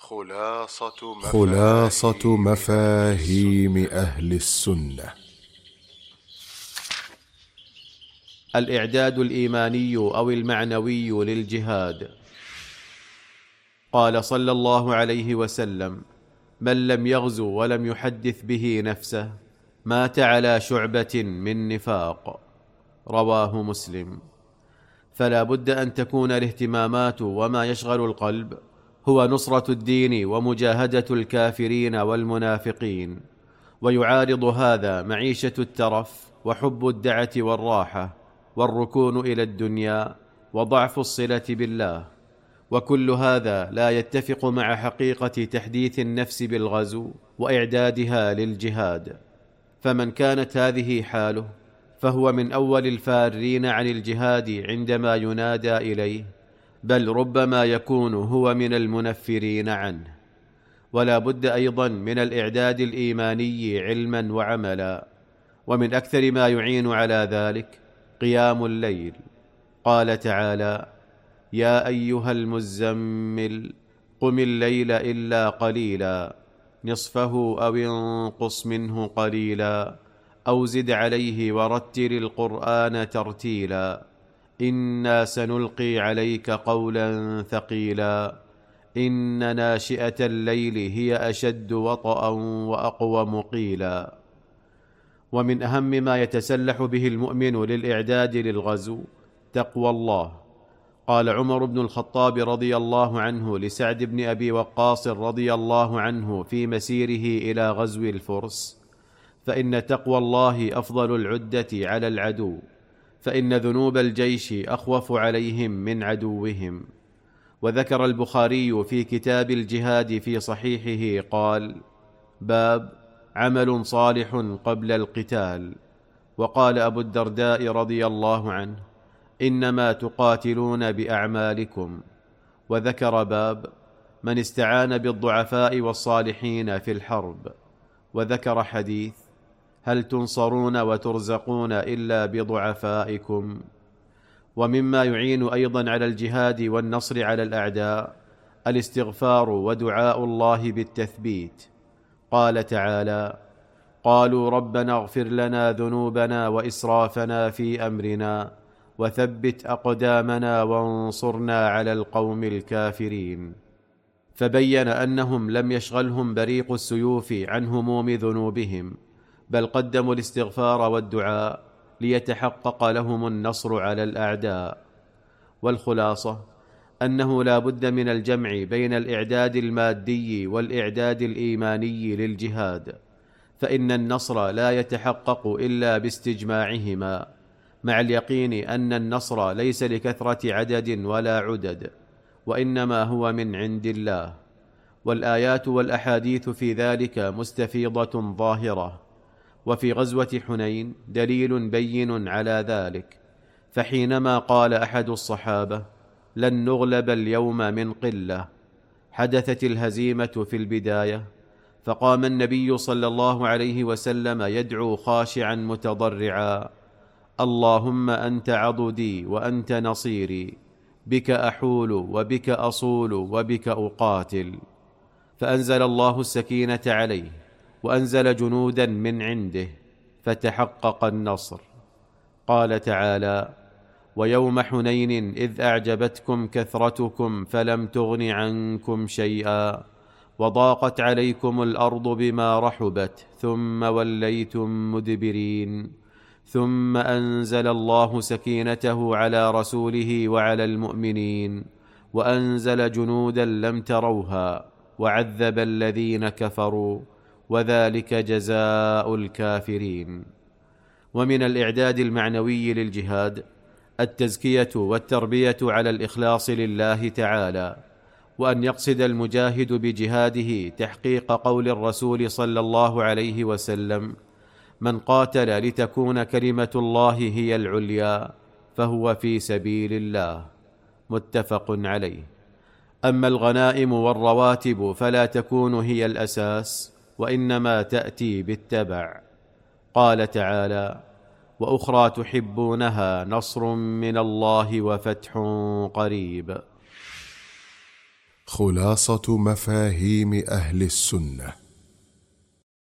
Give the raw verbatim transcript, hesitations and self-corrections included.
خلاصة خلاصة مفاهيم, مفاهيم أهل السنة. الإعداد الإيماني أو المعنوي للجهاد. قال صلى الله عليه وسلم: من لم يغزو ولم يحدث به نفسه مات على شعبة من نفاق. رواه مسلم. فلا بد أن تكون الاهتمامات وما يشغل القلب هو نصرة الدين ومجاهدة الكافرين والمنافقين، ويعارض هذا معيشة الترف وحب الدعة والراحة والركون إلى الدنيا وضعف الصلة بالله، وكل هذا لا يتفق مع حقيقة تحديث النفس بالغزو وإعدادها للجهاد. فمن كانت هذه حاله فهو من أول الفارين عن الجهاد عندما ينادى إليه، بل ربما يكون هو من المنفرين عنه. ولا بد أيضا من الإعداد الإيماني علما وعملا، ومن أكثر ما يعين على ذلك قيام الليل. قال تعالى: يا أيها المزمل قم الليل إلا قليلا نصفه أو انقص منه قليلا أو زد عليه ورتل القرآن ترتيلا إنا سنلقي عليك قولا ثقيلا إن ناشئة الليل هي أشد وطئا وأقوم قيلا. ومن أهم ما يتسلح به المؤمن للإعداد للغزو تقوى الله. قال عمر بن الخطاب رضي الله عنه لسعد بن أبي وقاص رضي الله عنه في مسيره إلى غزو الفرس: فإن تقوى الله أفضل العدة على العدو، فإن ذنوب الجيش أخوف عليهم من عدوهم. وذكر البخاري في كتاب الجهاد في صحيحه قال: باب عمل صالح قبل القتال. وقال أبو الدرداء رضي الله عنه: إنما تقاتلون بأعمالكم. وذكر باب من استعان بالضعفاء والصالحين في الحرب. وذكر حديث: هل تنصرون وترزقون إلا بضعفائكم. ومما يعين أيضا على الجهاد والنصر على الأعداء الاستغفار ودعاء الله بالتثبيت. قال تعالى: قالوا ربنا اغفر لنا ذنوبنا وإسرافنا في أمرنا وثبت أقدامنا وانصرنا على القوم الكافرين. فبين أنهم لم يشغلهم بريق السيوف عن هموم ذنوبهم، بل قدموا الاستغفار والدعاء ليتحقق لهم النصر على الأعداء. والخلاصة أنه لا بد من الجمع بين الإعداد المادي والإعداد الإيماني للجهاد، فإن النصر لا يتحقق إلا باستجماعهما، مع اليقين أن النصر ليس لكثرة عدد ولا عدد، وإنما هو من عند الله. والآيات والأحاديث في ذلك مستفيضة ظاهرة. وفي غزوة حنين دليل بين على ذلك، فحينما قال أحد الصحابة: لن نغلب اليوم من قلة، حدثت الهزيمة في البداية، فقام النبي صلى الله عليه وسلم يدعو خاشعا متضرعا: اللهم أنت عضدي وأنت نصيري، بك أحول وبك أصول وبك أقاتل. فأنزل الله السكينة عليه وأنزل جنودا من عنده فتحقق النصر. قال تعالى: ويوم حنين إذ أعجبتكم كثرتكم فلم تغن عنكم شيئا وضاقت عليكم الأرض بما رحبت ثم وليتم مدبرين ثم أنزل الله سكينته على رسوله وعلى المؤمنين وأنزل جنودا لم تروها وعذب الذين كفروا وذلك جزاء الكافرين. ومن الإعداد المعنوي للجهاد التزكية والتربية على الإخلاص لله تعالى، وأن يقصد المجاهد بجهاده تحقيق قول الرسول صلى الله عليه وسلم: من قاتل لتكون كلمة الله هي العليا فهو في سبيل الله. متفق عليه. أما الغنائم والرواتب فلا تكون هي الأساس، وإنما تأتي بالتبع. قال تعالى: وأخرى تحبونها نصر من الله وفتح قريب. خلاصة مفاهيم أهل السنة.